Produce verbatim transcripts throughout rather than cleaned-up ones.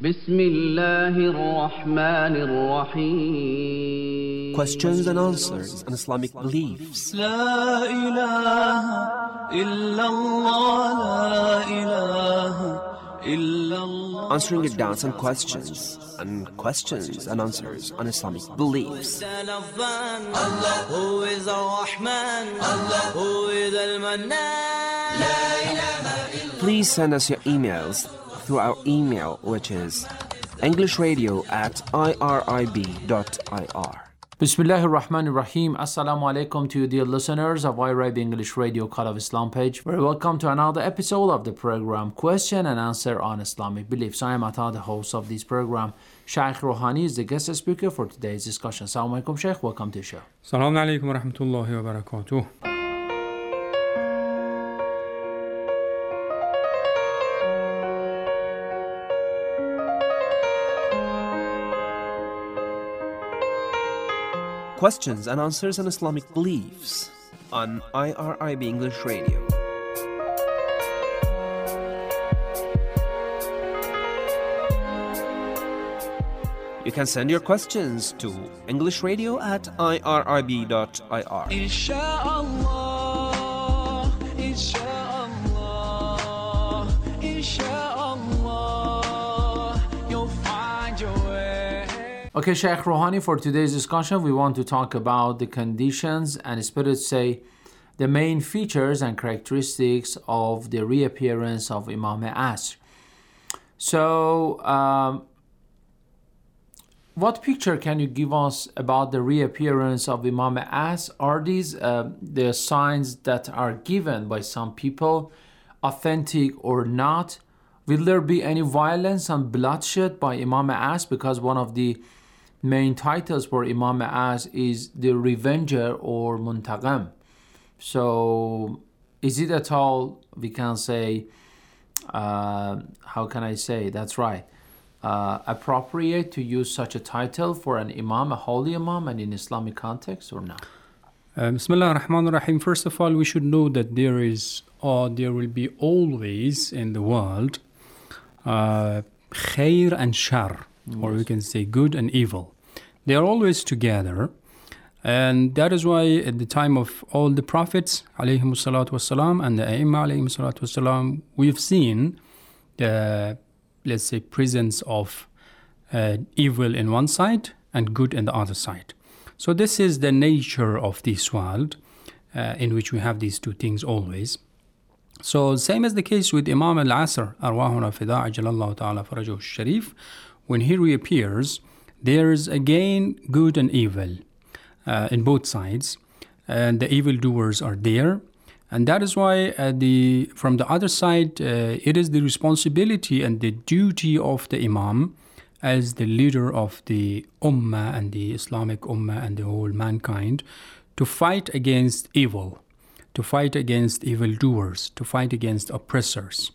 بسم الله الرحمن الرحيم. Questions and answers on Islamic beliefs. لا إله إلا الله لا إله إلا الله. Answering your doubts and questions and questions and answers on Islamic beliefs. Allah who is Ar-Rahman, Allah who is Al-Mannan. لا إله إلا. Please send us your emails through our email, which is englishradio at irib dot ir. Bismillahir Rahmanir Rahim. Assalamu alaikum to you, dear listeners of iRib English Radio Call of Islam page. Very welcome to another episode of the program Question and Answer on Islamic Beliefs. I am Ata, the host of this program. Shaykh Rouhani is the guest speaker for today's discussion. Assalamu alaikum, Shaykh. Welcome to the show. Assalamu alaikum wa rahmatullahi wa barakatuh. Questions and answers on Islamic beliefs on I R I B English Radio. You can send your questions to englishradio at irib dot ir. Insha'Allah, Insha'Allah, Insha'Allah, you'll find your way. Okay, Shaykh Rouhani, for today's discussion, we want to talk about the conditions and spirits say the main features and characteristics of the reappearance of Imam Asr. So, um, what picture can you give us about the reappearance of Imam Asr? Are these uh, the signs that are given by some people, authentic or not? Will there be any violence and bloodshed by Imam Asr? Because one of the main titles for Imam Asr is the Revenger or Muntaqam. So, is it at all, we can say, uh, how can I say, that's right, uh, appropriate to use such a title for an Imam, a holy Imam, and in Islamic context or not? Uh, Bismillah ar-Rahman ar-Rahim. First of all, we should know that there is, or there will be always in the world, uh, khair and shar, yes. Or we can say good and evil. They are always together. And that is why at the time of all the prophets, alayhimus salatu wassalam, and the Aimma, alayhimus salatu wassalam, we've seen the, let's say, presence of uh, evil in one side and good in the other side. So this is the nature of this world uh, in which we have these two things always. So same as the case with Imam al-Asr, arwahuna fida ajalallahu ta'ala farajuhu sharif, when he reappears, there's again good and evil uh, in both sides, and the evildoers are there. And that is why uh, the from the other side, uh, it is the responsibility and the duty of the Imam as the leader of the Ummah and the Islamic Ummah and the whole mankind to fight against evil, to fight against evildoers, to fight against oppressors.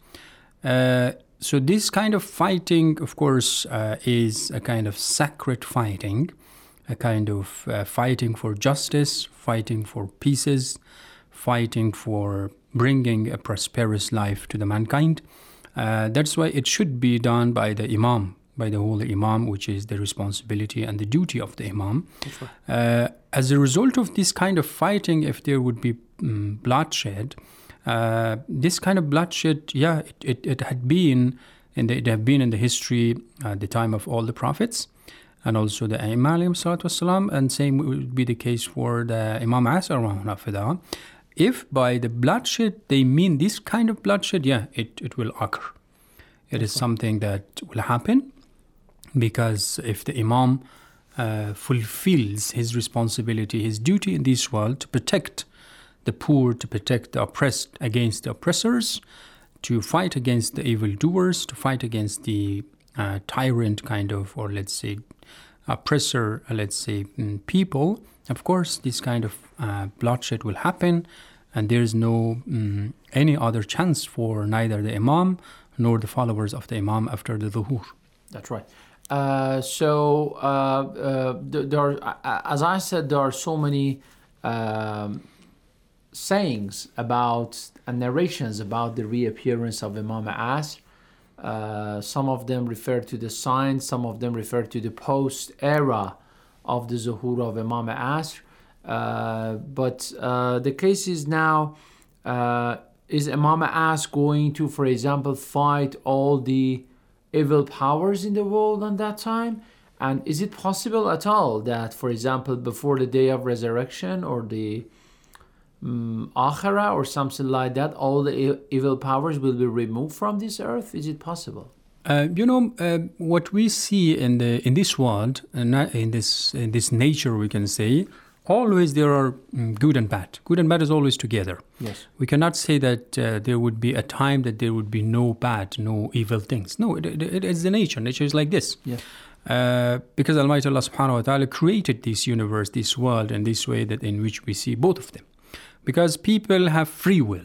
Uh, so this kind of fighting, of course, uh, is a kind of sacred fighting, a kind of uh, fighting for justice, fighting for peace, fighting for bringing a prosperous life to the mankind. Uh, that's why it should be done by the Imam, by the holy Imam, which is the responsibility and the duty of the Imam. Right. Uh, as a result of this kind of fighting, if there would be um, bloodshed, uh, this kind of bloodshed, yeah, it, it, it had been in the, it had been in the history at uh, the time of all the prophets, and also the Aimma alayhi salatu wassalam, and same would be the case for the Imam Asr. If by the bloodshed they mean this kind of bloodshed, yeah, it, it will occur. It is something that will happen, because if the Imam uh, fulfills his responsibility, his duty in this world to protect the poor, to protect the oppressed against the oppressors, to fight against the evildoers, to fight against the uh, tyrant kind of, or let's say, oppressor, uh, let's say, mm, people, of course, this kind of uh, bloodshed will happen, and there is no mm, any other chance for neither the Imam nor the followers of the Imam after the Dhuhr. That's right. Uh, so, uh, uh, there are, uh, as I said, there are so many um, sayings about and narrations about the reappearance of Imam Asr. Uh, some of them refer to the signs, some of them refer to the post era of the Zuhur of Imam Asr. Uh, but uh, the case is now, uh, is Imam Asr going to, for example, fight all the evil powers in the world on that time? And is it possible at all that, for example, before the day of resurrection or the um, Akhirah or something like that, all the e- evil powers will be removed from this earth? Is it possible? Uh, you know, uh, what we see in the in this world, and uh, in this in this nature, we can say, always there are um, good and bad. Good and bad is always together. Yes. We cannot say that uh, there would be a time that there would be no bad, no evil things. No, it, it, it is the nature. Nature is like this. Yes. Uh, because Almighty Allah subhanahu wa ta'ala created this universe, this world, in this way that in which we see both of them. Because people have free will.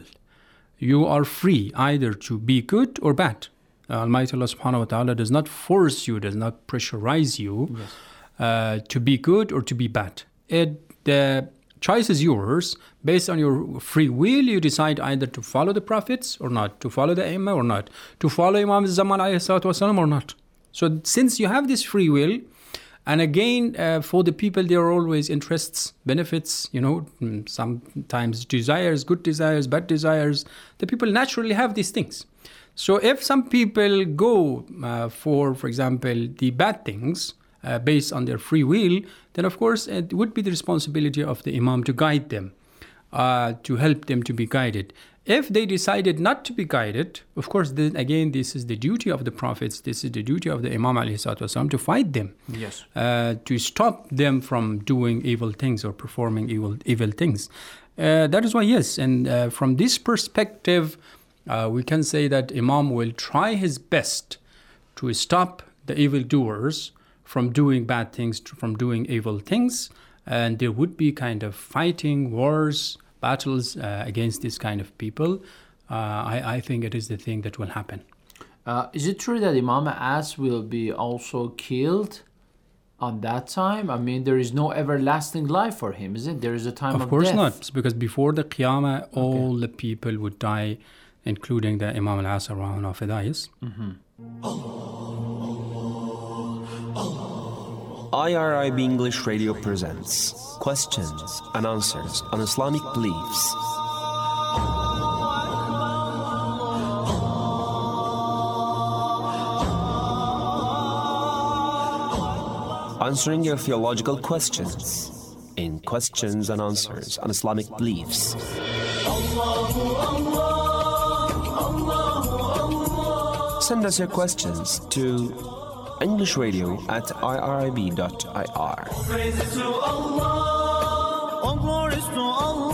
You are free either to be good or bad. Uh, Almighty Allah subhanahu wa ta'ala does not force you, does not pressurize you Yes. uh, to be good or to be bad. It, the choice is yours. Based on your free will, you decide either to follow the prophets or not, to follow the Imam or not, to follow Imam Zaman alayhi salatu wasalam or not. So since you have this free will, and again, uh, for the people, there are always interests, benefits, you know, sometimes desires, good desires, bad desires. The people naturally have these things. So if some people go uh, for, for example, the bad things uh, based on their free will, then of course it would be the responsibility of the Imam to guide them, uh, to help them to be guided. If they decided not to be guided, of course, then again, this is the duty of the prophets, this is the duty of the Imam alayhi salatu wasalam to fight them, Yes. uh, to stop them from doing evil things or performing evil evil things. Uh, that is why, yes, and uh, from this perspective, uh, we can say that Imam will try his best to stop the evildoers from doing bad things, from doing evil things, and there would be kind of fighting, wars, battles uh, against this kind of people. Uh, I, I think it is the thing that will happen. Uh, is it true that Imam As will be also killed on that time? I mean, there is no everlasting life for him, is it? There is a time of, Of course death. not, because before the Qiyamah, all the people would die, including the Imam al-Asr wa Fidayis. I R I B English Radio presents questions and answers on Islamic beliefs. Answering your theological questions in questions and answers on Islamic beliefs. Send us your questions to englishradio at irib dot I R. Praises to Allah, all glories to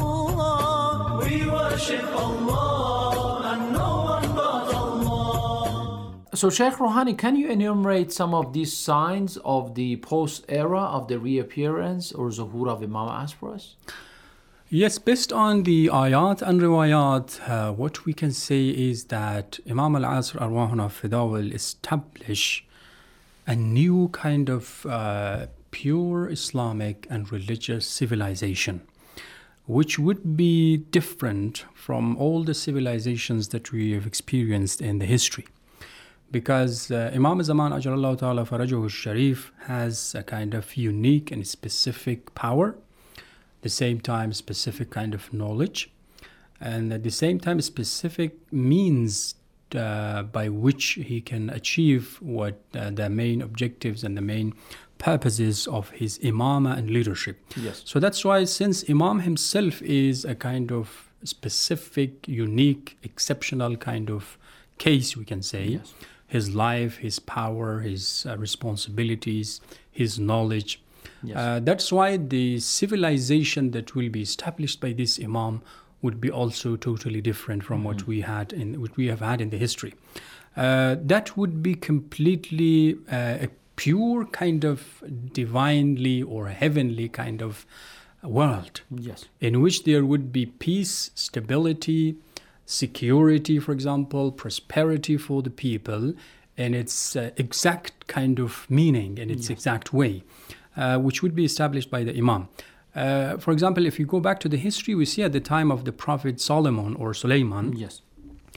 Allah. We worship Allah and no one but Allah. So, Sheikh Rouhani, can you enumerate some of these signs of the post-era of the reappearance or Zuhur of Imam As for us? Yes, based on the ayat and riwayat, uh, what we can say is that Imam al-Asr Arwahuna Fida will establish a new kind of uh, pure Islamic and religious civilization, which would be different from all the civilizations that we have experienced in the history. Because uh, Imam Zaman Ajralallahu Ta'ala Farajahu Sharif has a kind of unique and specific power, the same time specific kind of knowledge, and at the same time specific means uh, by which he can achieve what uh, the main objectives and the main purposes of his imamah and leadership. Yes. So that's why, since Imam himself is a kind of specific, unique, exceptional kind of case, we can say, Yes. his life, his power, his uh, responsibilities, his knowledge. Yes. Uh, that's why the civilization that will be established by this Imam would be also totally different from mm-hmm. what we had in what we have had in the history. Uh, that would be completely uh, a pure kind of divinely or heavenly kind of world, Yes. in which there would be peace, stability, security, for example, prosperity for the people in its uh, exact kind of meaning, in its Yes. exact way, uh, which would be established by the Imam. Uh, for example, if you go back to the history, we see at the time of the Prophet Solomon or Suleiman, Yes.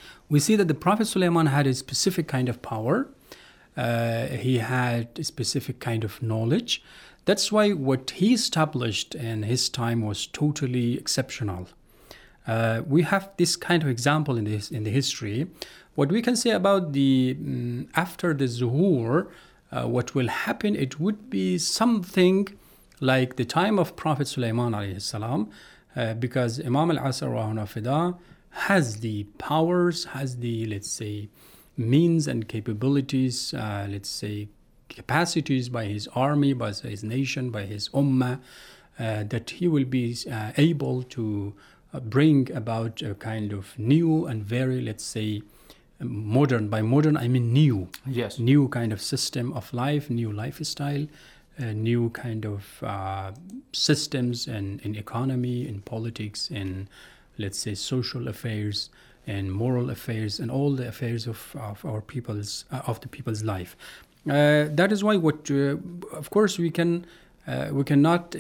we see that the Prophet Sulaiman had a specific kind of power. Uh, he had a specific kind of knowledge. That's why what he established in his time was totally exceptional. Uh, we have this kind of example in this in the history. What we can say about the um, after the Zuhur, uh, what will happen? It would be something like the time of Prophet Sulaiman alayhi salam, uh, because Imam al-Asr wa Fida has the powers, has the, let's say, means and capabilities, uh, let's say, capacities by his army, by his nation, by his ummah, uh, that he will be uh, able to uh, bring about a kind of new and very, let's say, modern. By modern, I mean new. Yes. New kind of system of life, new lifestyle, a new kind of uh, systems in, in economy, in politics, in, let's say, social affairs, and moral affairs, and all the affairs of, of our people's, uh, of the people's life. Uh, that is why what, uh, of course, we can, uh, we cannot uh,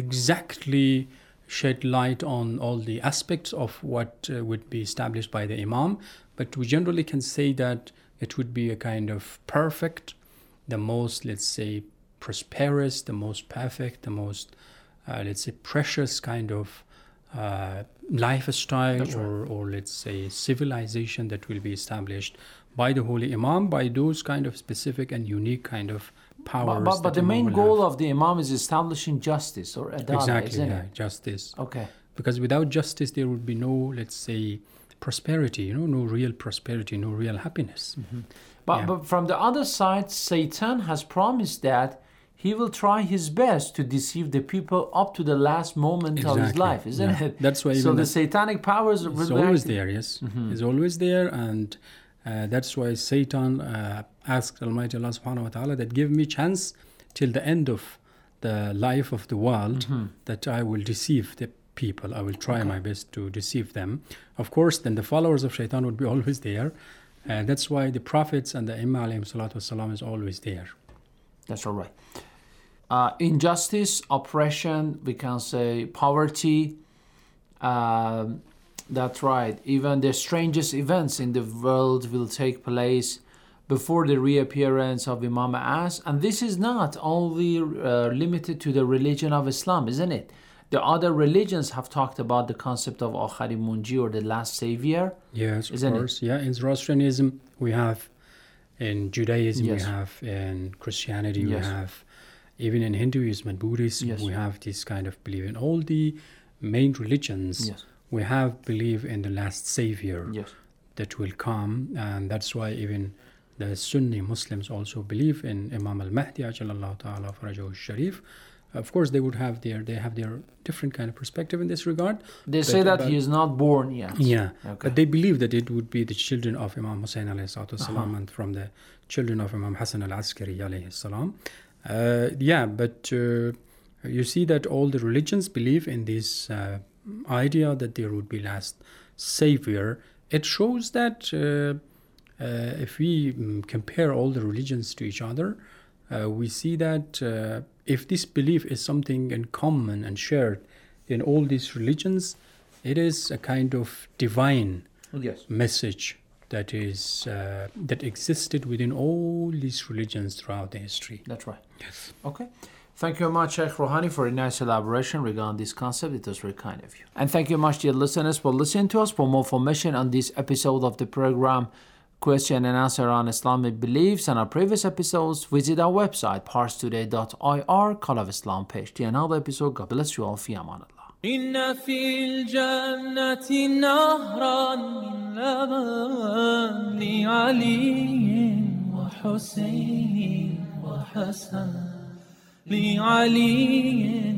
exactly shed light on all the aspects of what uh, would be established by the Imam, but we generally can say that it would be a kind of perfect, the most, let's say, prosperous, the most perfect, the most, uh, let's say, precious kind of uh, lifestyle, That's right. or, or let's say civilization that will be established by the Holy Imam, by those kind of specific and unique kind of powers. But, but, but that the Imam main will goal have. of the Imam is establishing justice or adalah, Exactly, isn't yeah, it? justice. Okay. Because without justice, there would be no, let's say, prosperity, you know, no real prosperity, no real happiness. Mm-hmm. But, Yeah. but from the other side, Satan has promised that he will try his best to deceive the people up to the last moment of his Exactly, life, isn't yeah. it? That's why So even the the- satanic powers It's will always actually- there, yes. Mhm. It's always there, and uh, that's why Satan uh, asked Almighty Allah subhanahu wa ta'ala that give me chance till the end of the life of the world, Mhm. that I will deceive the people. I will try Okay. my best to deceive them. Of course, then the followers of Shaitan would be always there. Uh, that's why the prophets and the Imam alayhi salatu wasalam is always there. That's all right. Uh, injustice, oppression, we can say poverty. Um, that's right. Even the strangest events in the world will take place before the reappearance of Imam As. And this is not only uh, limited to the religion of Islam, isn't it? The other religions have talked about the concept of Akhari Munji, or the last savior. Yes, of Isn't it? course. Yeah, in Zoroastrianism, we have, in Judaism, Yes. we have, in Christianity, Yes. we have, even in Hinduism and Buddhism, Yes. we have this kind of belief. In all the main religions, Yes. we have belief in the last savior Yes. that will come, and that's why even the Sunni Muslims also believe in Imam al-Mahdi, ajalallahu ta'ala farajahu sharif. Of course, they would have their they have their different kind of perspective in this regard. They But say that about- he is not born yet. Yeah, Okay. but they believe that it would be the children of Imam Hussein alayhi salatu wasalam, Uh-huh. and from the children of Imam Hassan al-Askari alayhi salam. Uh, yeah, but uh, you see that all the religions believe in this uh, idea that there would be last savior. It shows that uh, uh, if we mm, compare all the religions to each other, uh, we see that uh, if this belief is something in common and shared in all these religions, it is a kind of divine Yes. message that is uh, that existed within all these religions throughout the history. That's right. Yes. Okay. Thank you very much, Sheikh Rouhani, for a nice elaboration regarding this concept. It was very kind of you. And thank you very much, dear listeners, for listening to us. For more information on this episode of the program, Question and Answer on Islamic Beliefs, and our previous episodes, visit our website, pars today dot I R, Call of Islam page. To another episode, God bless you all. Fi aman Allah. إن في الجنة نهرا من لبن لعلي وحسين وحسن لعلي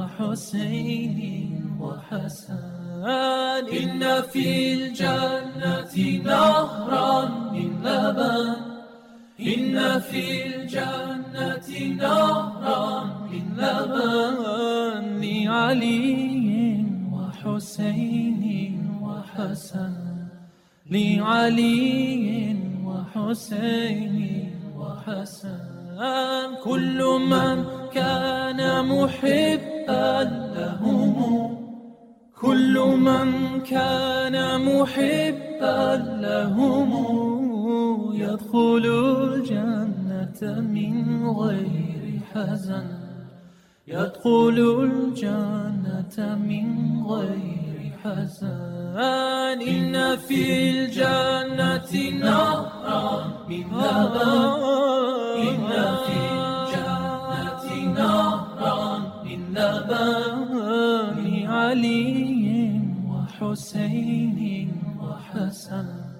وحسين وحسن إن في الجنة نهرا من لبن إن في الجنة نهرا من لبن لعلي وحسين وحسن لعلي وحسين وحسن كل من كان محبا لهم كل كل من كان محبا لهم يدخل الجنة من غير حزن يدخل الجنة من غير حزن إن في الجنة نهرا من لبن إن في الجنة نهرا من لبن علي وحسين وحسن